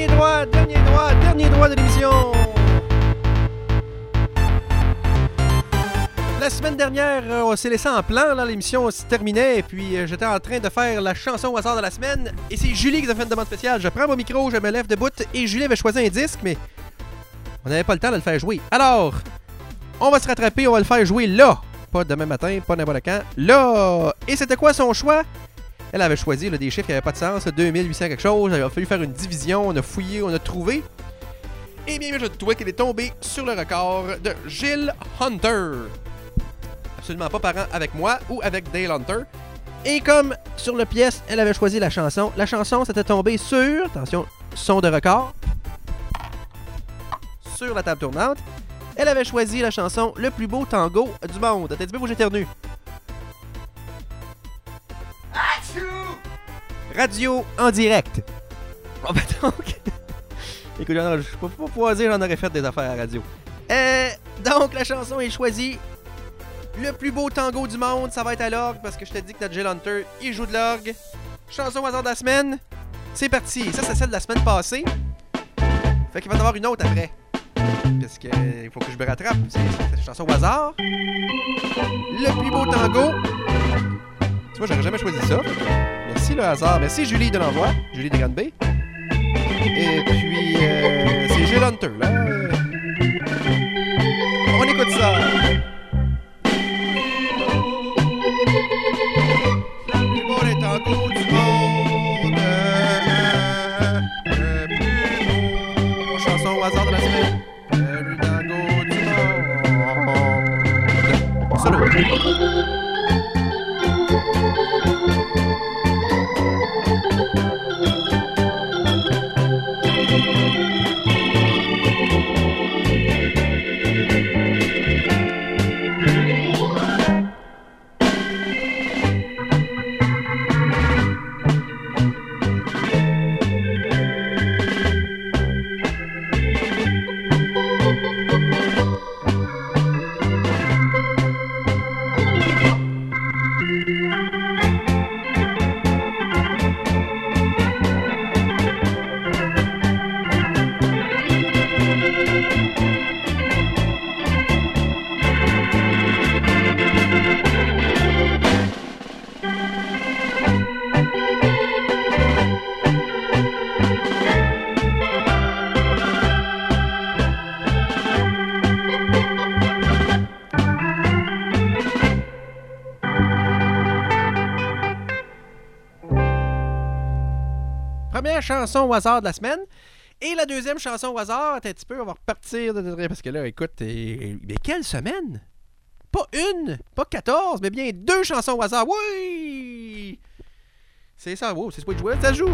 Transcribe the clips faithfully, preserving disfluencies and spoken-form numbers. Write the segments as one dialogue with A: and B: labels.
A: Dernier droit, dernier droit, dernier droit de l'émission. La semaine dernière, on s'est laissé en plan, là, l'émission se terminait, et puis euh, j'étais en train de faire la chanson au hasard de la semaine, et c'est Julie qui a fait une demande spéciale. Je prends mon micro, je me lève debout, et Julie avait choisi un disque, mais on n'avait pas le temps de le faire jouer. Alors, on va se rattraper, on va le faire jouer là. Pas demain matin, pas n'importe quand, là. Et c'était quoi son choix? Elle avait choisi là, des chiffres qui n'avaient pas de sens, deux mille huit cents quelque chose, il a fallu faire une division, on a fouillé, on a trouvé. Et bien, je trouvais qu'il est tombé sur le record de Jill Hunter. Absolument pas parent avec moi ou avec Dale Hunter. Et comme sur le pièce, elle avait choisi la chanson. La chanson, c'était tombé sur, attention, son de record, sur la table tournante. Elle avait choisi la chanson Le plus beau tango du monde. T'as dit bien où j'éternue? Radio en direct. Bon, ben donc... Écoute, je ne peux pas pouvoir dire j'en aurais fait des affaires à la radio. Euh, donc, la chanson est choisie. Le plus beau tango du monde, ça va être à l'orgue parce que je t'ai dit que notre Jill Hunter, il joue de l'orgue. Chanson au hasard de la semaine, c'est parti. Ça, c'est celle de la semaine passée. Fait qu'il va y en avoir une autre après. Parce que il faut que je me rattrape. C'est la chanson au hasard. Le plus beau tango. Tu vois, j'aurais jamais choisi ça. Merci le hasard. Merci Julie de l'envoi. Julie de Grande-Bay. Et puis, euh, c'est Jill Hunter, là. On écoute ça. Tango du monde, euh, le plus beau chanson au hasard de la semaine, le tango du monde. Solo. Première chanson au hasard de la semaine. Et la deuxième chanson au hasard, attends un petit peu, on va repartir de... Parce que là, écoute, et... mais quelle semaine? Pas une, pas quatorze, mais bien deux chansons au hasard. Oui! C'est ça, wow, c'est ce de jouer, ça joue!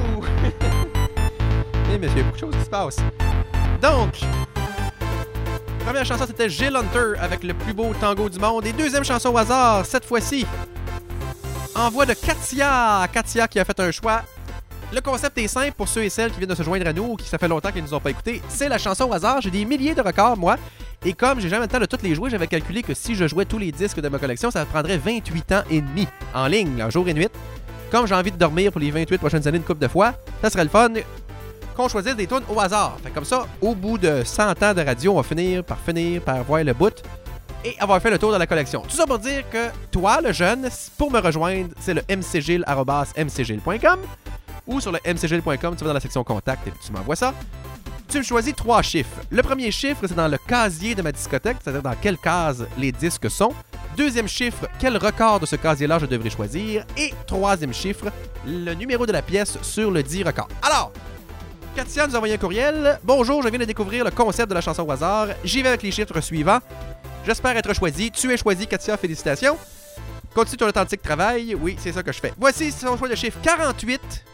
A: Eh, mais il y a beaucoup de choses qui se passent. Donc, première chanson, c'était Jill Hunter avec Le plus beau tango du monde. Et deuxième chanson au hasard, cette fois-ci, en voix de Katia. Katia qui a fait un choix. Le concept est simple pour ceux et celles qui viennent de se joindre à nous ou qui ça fait longtemps qu'ils ne nous ont pas écoutés. C'est la chanson au hasard. J'ai des milliers de records, moi. Et comme j'ai jamais le temps de toutes les jouer, j'avais calculé que si je jouais tous les disques de ma collection, ça me prendrait vingt-huit ans et demi en ligne, là, jour et nuit. Comme j'ai envie de dormir pour les vingt-huit prochaines années une couple de fois, ça serait le fun qu'on choisisse des tunes au hasard. Fait comme ça, au bout de cent ans de radio, on va finir par finir par voir le bout et avoir fait le tour de la collection. Tout ça pour dire que toi, le jeune, pour me rejoindre, c'est le m c gilles arobase m c gilles point com. Ou sur le m c gilles point com, tu vas dans la section contact et tu m'envoies ça. Tu me choisis trois chiffres. Le premier chiffre, c'est dans le casier de ma discothèque, c'est-à-dire dans quelle case les disques sont. Deuxième chiffre, quel record de ce casier-là je devrais choisir. Et troisième chiffre, le numéro de la pièce sur le dit record. Alors, Katia nous a envoyé un courriel. Bonjour, je viens de découvrir le concept de la chanson au hasard. J'y vais avec les chiffres suivants. J'espère être choisi. Tu es choisi, Katia, félicitations. Continue ton authentique travail. Oui, c'est ça que je fais. Voici son choix de chiffre quarante-huit.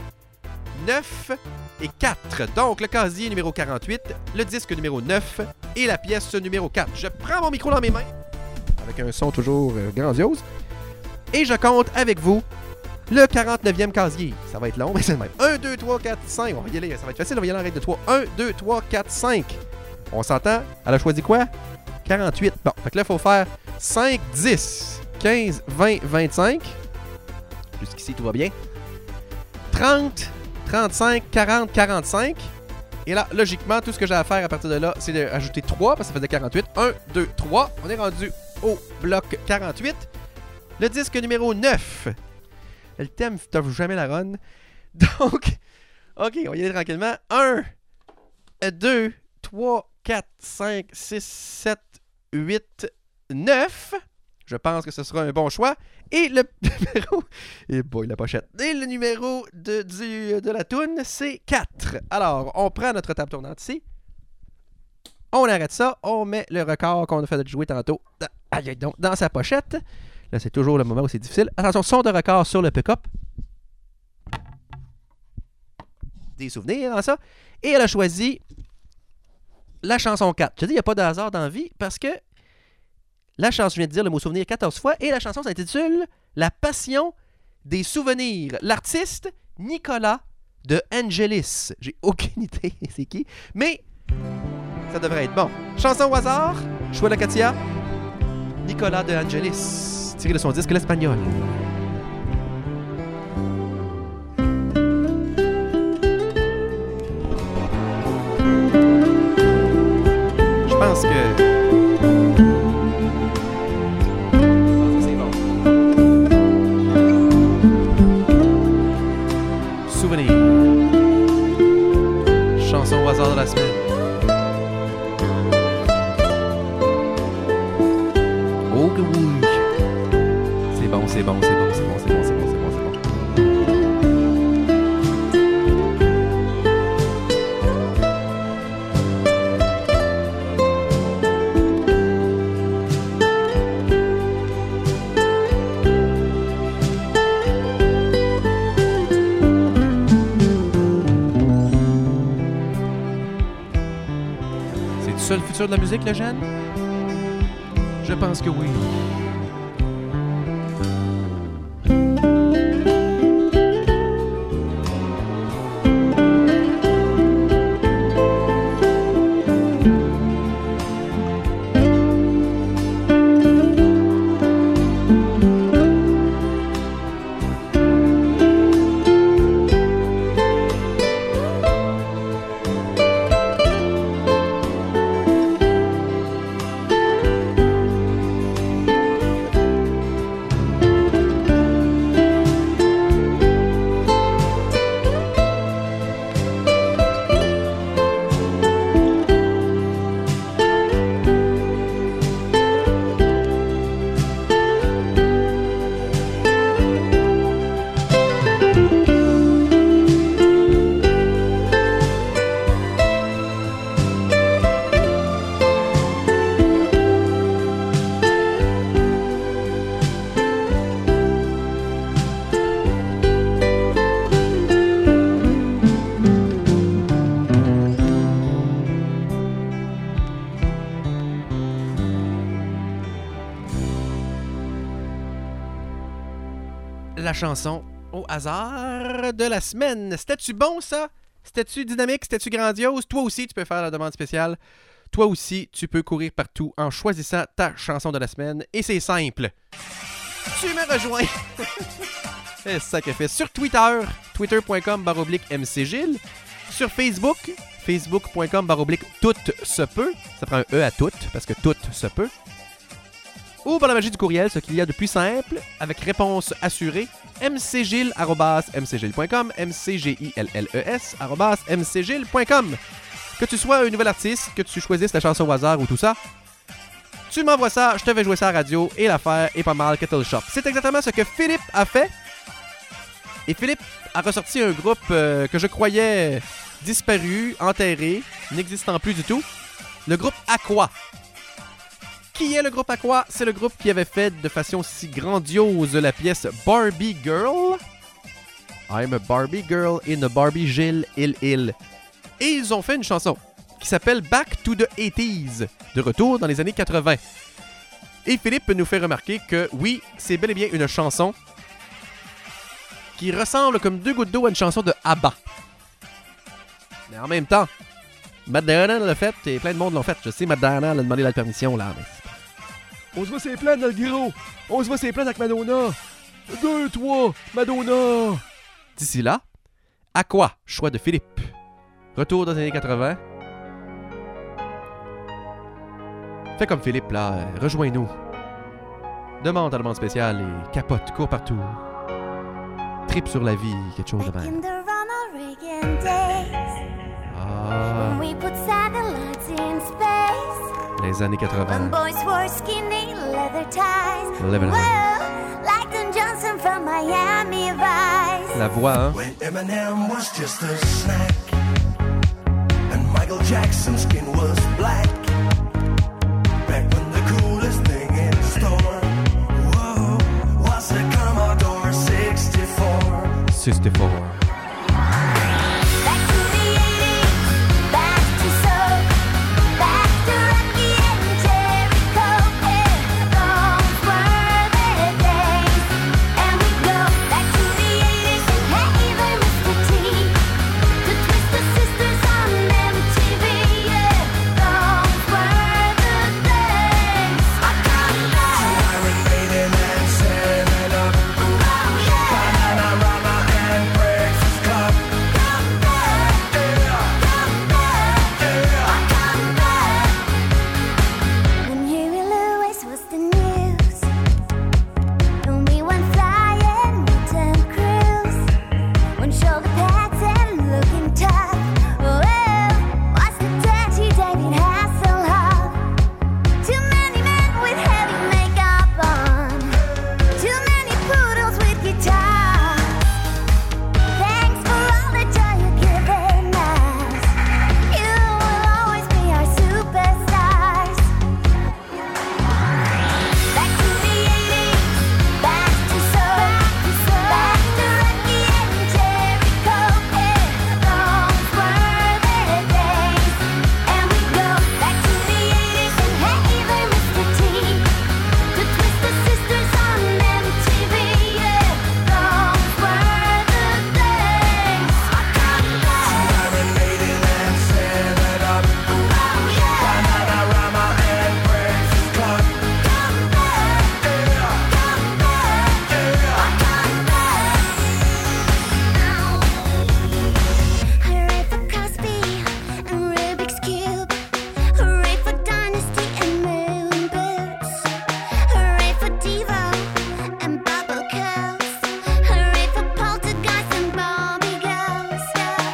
A: neuf et quatre. Donc, le casier numéro quarante-huit, le disque numéro neuf et la pièce numéro quatre. Je prends mon micro dans mes mains, avec un son toujours euh, grandiose, et je compte avec vous le quarante-neuvième casier. Ça va être long, mais c'est le même. un, deux, trois, quatre, cinq. On va y aller, ça va être facile, on va y aller en règle de trois. un, deux, trois, quatre, cinq. On s'entend? Elle a choisi quoi? quarante-huit. Bon, fait que là, il faut faire cinq, dix, quinze, vingt, vingt-cinq. Jusqu'ici, tout va bien. trente, trente-cinq, quarante, quarante-cinq. Et là, logiquement, tout ce que j'ai à faire à partir de là, c'est d'ajouter trois, parce que ça faisait quarante-huit. un, deux, trois. On est rendu au bloc quarante-huit. Le disque numéro neuf. Le thème ne t'offre jamais la run. Donc, OK, on va y aller tranquillement. un, deux, trois, quatre, cinq, six, sept, huit, neuf. Je pense que ce sera un bon choix. Et le numéro... Et boy, la pochette. Et le numéro de, du, de la toune, c'est quatre. Alors, on prend notre table tournante ici. On arrête ça. On met le record qu'on a fait de jouer tantôt aïe, donc, dans sa pochette. Là, c'est toujours le moment où c'est difficile. Attention, son de record sur le pick-up. Des souvenirs dans ça. Et elle a choisi la chanson quatre. Je te dis, il n'y a pas de hasard dans la vie parce que la chanson, je viens de dire le mot souvenir quatorze fois, et la chanson s'intitule La passion des souvenirs. L'artiste, Nicolas de Angelis. J'ai aucune idée c'est qui, mais ça devrait être bon. Chanson au hasard, choix de Katia, Nicolas de Angelis, tiré de son disque L'Espagnol. Je pense que chanson au hasard de la semaine. Oh que oui! C'est bon, c'est bon, c'est bon, c'est bon, c'est bon, c'est bon, c'est bon, c'est bon. C'est le futur de la musique, le jeune? Je pense que oui. La chanson au hasard de la semaine. C'était-tu bon, ça? C'était-tu dynamique? C'était-tu grandiose? Toi aussi, tu peux faire la demande spéciale. Toi aussi, tu peux courir partout en choisissant ta chanson de la semaine. Et c'est simple. Tu me rejoins. C'est ça qu'elle fait. Sur Twitter, twitter point com barre oblique M C Gilles. Sur Facebook, facebook point com barre oblique tout se peut. Ça prend un E à tout, parce que tout se peut. Ou par la magie du courriel, ce qu'il y a de plus simple, avec réponse assurée, mcgilles arobase m c gilles point com, m c g i l l e s arobase m c gilles point com. Que tu sois un nouvel artiste, que tu choisisses la chanson au hasard ou tout ça, tu m'envoies ça, je te vais jouer ça à la radio et l'affaire est pas mal Kettle Shop. C'est exactement ce que Philippe a fait. Et Philippe a ressorti un groupe euh, que je croyais disparu, enterré, n'existant plus du tout. Le groupe Aqua. Qui est le groupe Aqua? C'est le groupe qui avait fait de façon si grandiose la pièce Barbie Girl. I'm a Barbie Girl in a Barbie Gilles Il Il. Et ils ont fait une chanson qui s'appelle Back to the eighties, de retour dans les années quatre-vingts. Et Philippe nous fait remarquer que oui, c'est bel et bien une chanson qui ressemble comme deux gouttes d'eau à une chanson de ABBA. Mais en même temps, Madonna l'a fait et plein de monde l'ont fait. Je sais, Madonna a demandé la permission là, mais... On se voit ses plans dans le gros. On se voit ses plans avec Madonna. Deux, trois, Madonna. D'ici là, Aqua, choix de Philippe. Retour dans les années quatre-vingts. Fais comme Philippe, là. euh, Rejoins-nous. Demande à la demande spéciale et capote, cours partout. Tripe sur la vie, quelque chose de
B: Back in
A: même.
B: the Ronald Reagan days,
A: Ah,
B: when we put satellites in space,
A: les années
B: when
A: quatre-vingts.
B: boys wore skinny leather ties.
A: Leather ties.
B: Well, like Don Johnson from Miami Vice.
A: La voix, hein?
C: When Eminem was just a snack and Michael Jackson's skin was black. Back when the coolest thing in store, whoa, was the Commodore sixty-four.
A: sixty-four.
B: Back to the eighties, back to soul, back to Rocky and Jericho. Yeah, those were the days. And we go back to the eighties and hey there, Mister T, the Twisted Sisters on M T V. Yeah, those were the days. I come back.
C: Iron Maiden and Seven Up,
B: Oh yeah,
C: Bananarama and Breakfast Club.
B: come back,
C: Yeah,
B: come back.
C: yeah.
B: I come back. When Huey Lewis was the news, and we went flying with Tom Cruise. When shoulder pads and looking tough, well, was the dirty David Hasselhoff. Too many men with heavy makeup on, too many poodles with guitars. Thanks for all the joy you've given us. You will always be our superstars. Back to the eighties, back to soul, back to Rocky and Jericho. Yeah, those were the days. And we go back to the eighties and hey there, Mister T, the Twisted Sisters on M T V. Yeah, those were the days. I come back.
C: Iron Maiden and Seven Up,
B: Oh yeah,
C: Bananarama and Breakfast Club.
B: come back,
C: Yeah,
B: come back.
C: yeah.
B: I come back. Hooray for Cosby and Rubik's Cube. Hooray for Dynasty and Moon Boots. Hooray for Devo and Bubble Curls. Hooray for Poltergeist and Barbie Girls.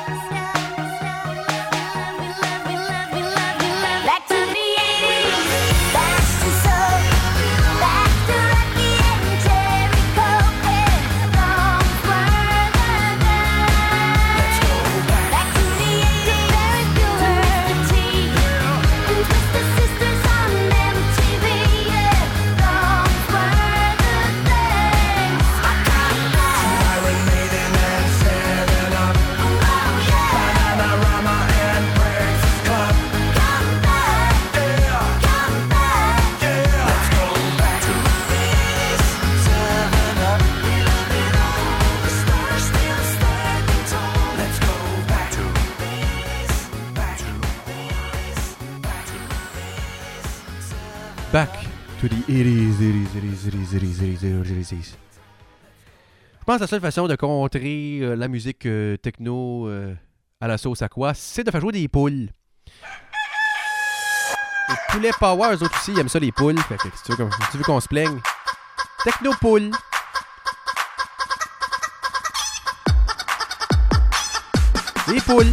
B: We love, we love, we love, we love. Back to the eighties, back to soul, back to Rocky and Jericho. Yeah, those were the days. Back to the eighties, very pure tea. And Twisted Sisters on M T V. Yeah, those were the days. I come back.
C: Iron Maiden and Seven Up,
B: Oh yeah,
C: Bananarama and Breakfast Club.
B: come back,
C: Yeah,
B: come back.
C: yeah. Let's go back to this. Seven Up, we love it all. The stars still standing tall. Let's go back to this. Back to this. Back to this.
A: Back to the eighties, eighties, eighties, eighties, eighties, eighties, eighties, eighties. Je pense que la seule façon de contrer euh, la musique euh, techno euh, à la sauce à quoi, c'est de faire jouer des poules. Les poulets Power, eux autres aussi, ils aiment ça les poules. Fait que si tu veux, qu'on- si tu veux qu'on se plaigne, techno poule. Les poules.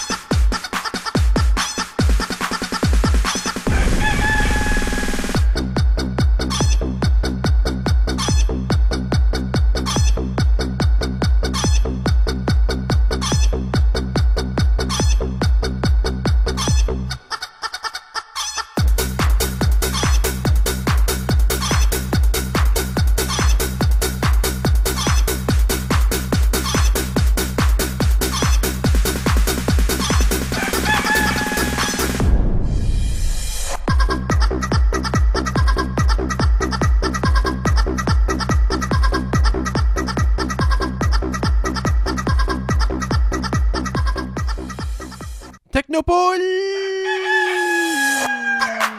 A: Technopoule!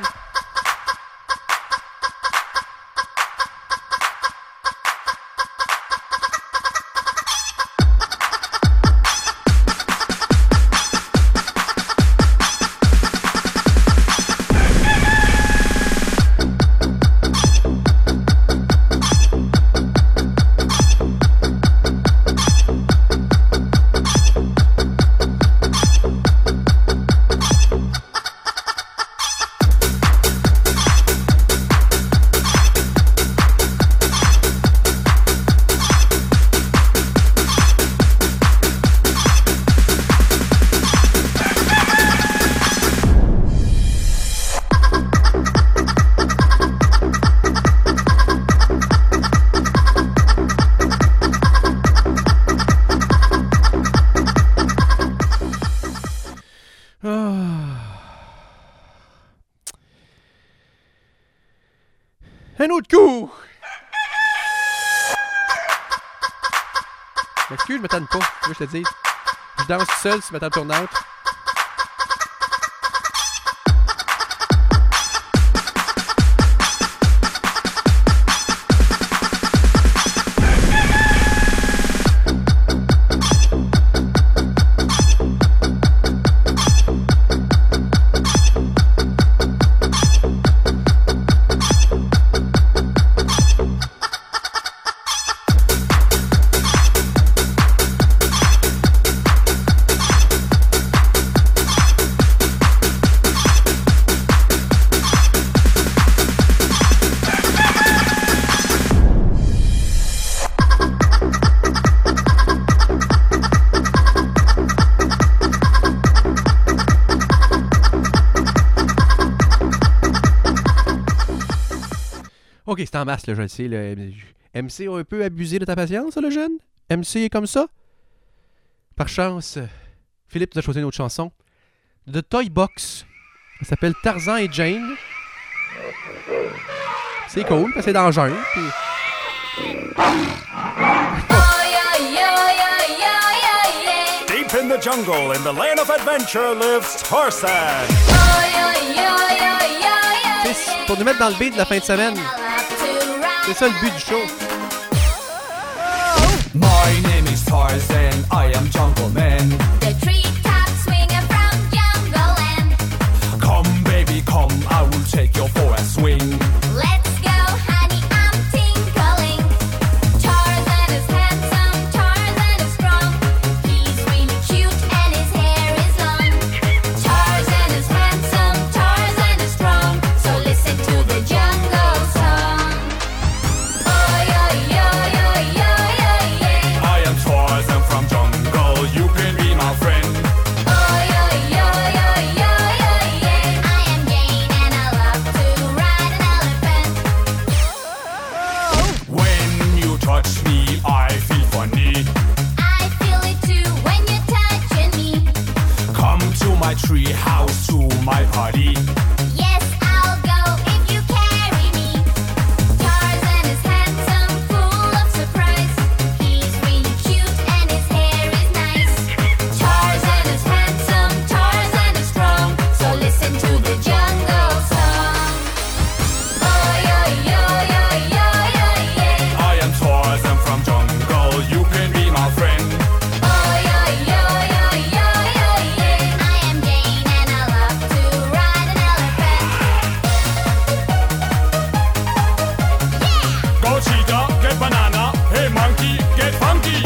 A: Un autre coup! Excuse, je me tente pas. Tu veux que je te dise? Je danse tout seul sur ma table tournante. Ok, c'est en masse, là, je le sais. Là. M C a un peu abusé de ta patience, le jeune? M C est comme ça? Par chance, Philippe nous a choisi une autre chanson. De Toy Box. Ça s'appelle Tarzan et Jane. C'est cool, parce que c'est dans le genre. Puis...
D: Deep in the jungle, in the land of adventure, lives Tarzan.
A: C'est pour nous mettre dans le beat de la fin de semaine. C'est ça le but du show.
E: My name is Tarzan, I am Jungle Man.
B: The treetops swinging from Jungle Land.
E: Come baby, come, I will take you for a swing.
B: Let's go, honey, I'm tinkling. Tarzan is handsome, Tarzan is strong. He's really cute and his hair is long. Tarzan is handsome, Tarzan is strong. So listen to the jungle song. Oh, yo, yo, yo, yo, yo, yeah.
E: I am Tarzan from jungle, you can be my friend.
B: Oh, yo, yo, yo, yo, yo, yeah. I am Jane and I love to ride an elephant.
E: When you touch me, I feel funny.
B: I feel it too when you're touching me.
E: Come to my tree house, to my party.
B: Yes, I'll go if you carry me. Tarzan is handsome, full of surprise. He's really cute and his hair is nice. Tarzan is handsome, Tarzan is strong. So listen to the jungle song. Oh, yo, yo, yo, yo, yo, yeah.
E: I am Tarzan from jungle, you can be my friend.
B: Oh, yo, yo, yo, yo, yo, yeah. I am Jane and I love to ride an elephant.
E: Go cheetah, get banana, hey monkey, get funky.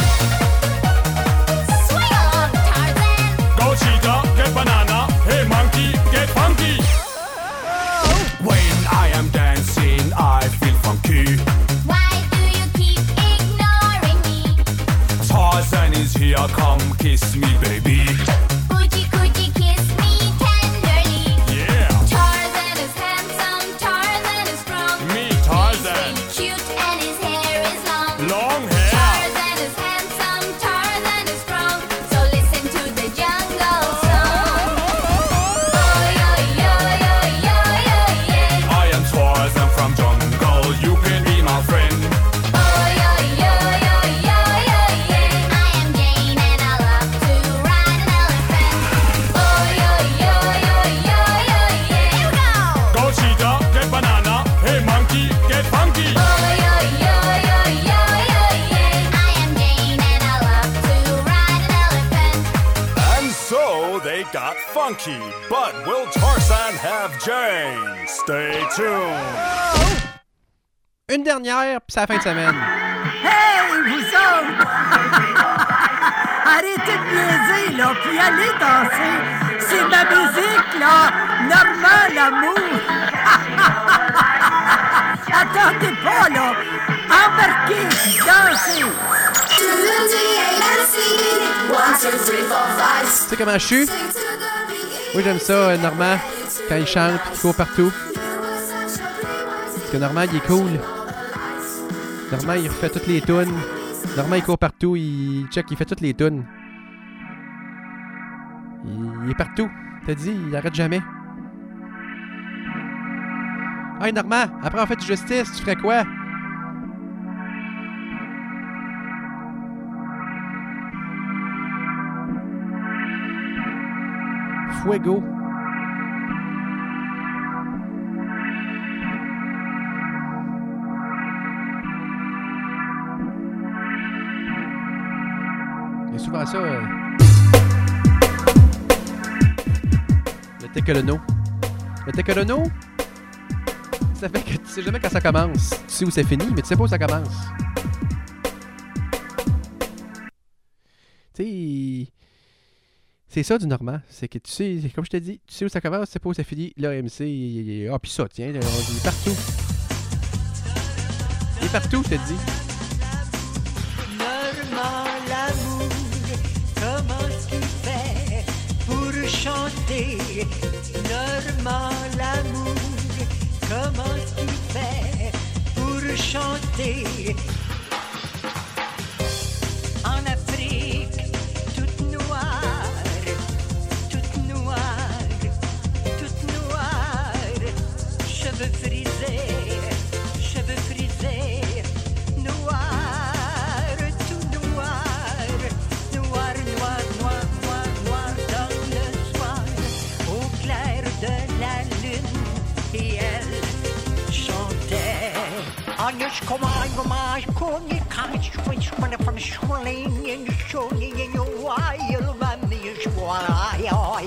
B: Swing along, Tarzan.
E: Go cheetah, get banana, hey monkey, get funky. When I am dancing, I feel funky.
B: Why do you keep ignoring me?
E: Tarzan is here, come kiss me, baby.
B: Coochie coochie kiss me tenderly.
E: Yeah,
B: Tarzan is handsome, Tarzan is strong.
E: me
B: He's
E: Tarzan,
B: really cute and his hair is long.
E: long hair.
B: Tarzan is handsome, Tarzan is strong. So listen to the jungle song. Oh, yo, yo, yo, yo, yo, yeah.
E: I am Tarzan from jungle, you can be my friend.
B: Oh, yo, yo, yo, yo, yo, yeah. I am Jane and I love to ride an elephant. Oh, yo, yo, yo, yo, yo, yeah. Here we go.
E: Go cheetah, get banana, hey monkey, get funky.
B: Oh, yo, yo, yo, yo, yo, yeah. I am Jane and I love to ride an elephant.
D: And so they got funky. But will Tarzan have Jane? Stay tuned.
A: Une dernière, puis c'est la fin de semaine.
F: Hey, vous autres! Arrêtez de niaiser, là, puis allez danser. C'est ma musique, là. Normand l'amour. Attendez pas, là. Embarquez, dansez.
A: Tu sais comment je suis? Moi, j'aime ça, euh, Normand, quand il chante puis qu'il court partout. Parce que Normand, il est cool. Normand, il refait toutes les tunes. Normand, il court partout, il check, il fait toutes les tunes. Il, il est partout. T'as dit, il arrête jamais. Hey, Normand, après avoir fait du justice, tu ferais quoi? Fuego. Il y a souvent ça. Euh... Le Tecolono. Le Tecolono, ça fait que tu sais jamais quand ça commence. Tu sais où c'est fini, mais tu sais pas où ça commence. Tu sais, c'est ça du Normand. C'est que tu sais, comme je te dis, tu sais où ça commence, tu sais pas où ça finit. Là, M C, ah, pis ça, tiens, il est partout. Il est partout, je te dis.
G: Normand l'amour, comment est-ce qu'il fait pour chanter? Normand l'amour, comment est-ce qu'il fait pour chanter? En Afrique, toute noire, toute noire, toute noire, cheveux frisés, cheveux frisés, noir, tout noir, noir, noir, noir, noir, noir dans le soir, au clair de la lune, et elle chantait. Anish komai komai koni kanch switch when from swirling in the showing in your wild man is why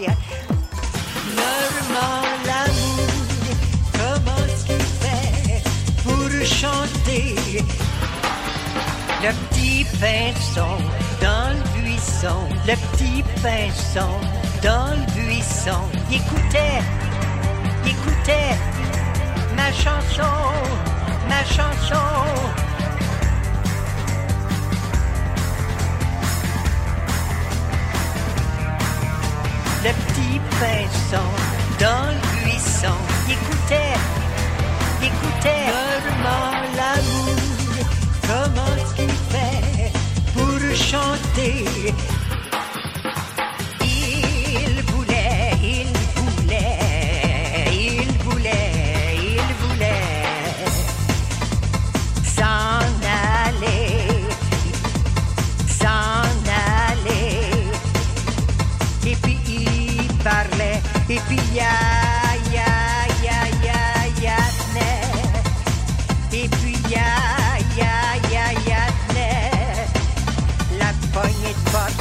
G: Normand l'amour, comment est-ce qu'il fait pour chanter? Le petit pinson dans le buisson, le petit pinson dans le buisson, il écoutait, il écoutait ma chanson, ma chanson. Le petit pinson dans le buisson, il écoutait, il écoutait Normand l'amour, comment est-ce qu'il fait pour chanter? Il voulait, il voulait, il voulait, il voulait s'en aller, s'en aller. Et puis il parlait, et puis ya, ya, ya, ya, ya, tenait. Et puis ya, ya, ya, ya, tenait. La poignée de porte,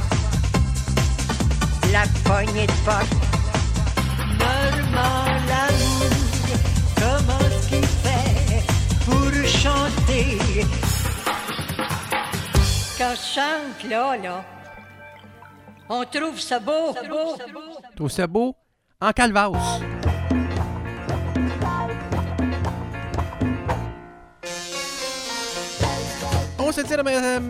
G: la poignée de porte. Normand l'amour, comment est-ce qu'il fait pour chanter? Quand je chante là, là, on trouve ça beau, ça beau, ça beau.
A: Tu trouves ça beau? En calvasse. On se dit à la...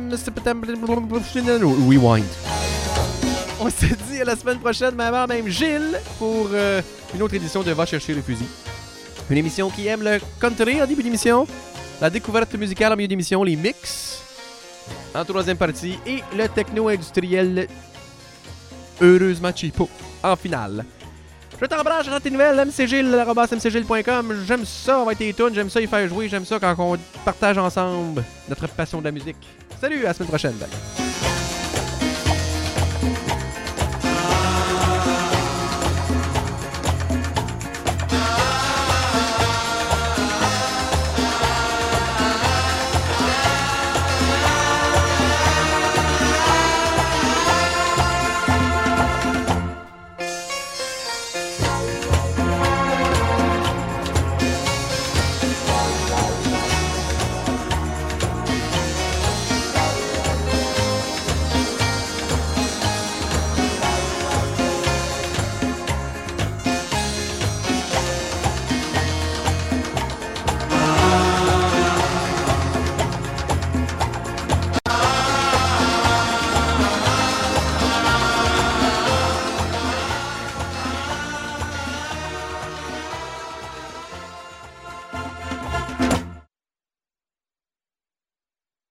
A: Rewind. On se dit à la semaine prochaine, même heure, même Gilles, pour euh, une autre édition de Va chercher le fusil. Une émission qui aime le country en début d'émission, la découverte musicale en milieu d'émission, les mix en troisième partie et le techno industriel heureusement cheapo en finale. Je t'embrasse, j'attends tes nouvelles, mcgilles arobase mcgilles point com. J'aime ça, on va être tes tunes, j'aime ça y faire jouer, j'aime ça quand on partage ensemble notre passion de la musique. Salut, à la semaine prochaine. Bye.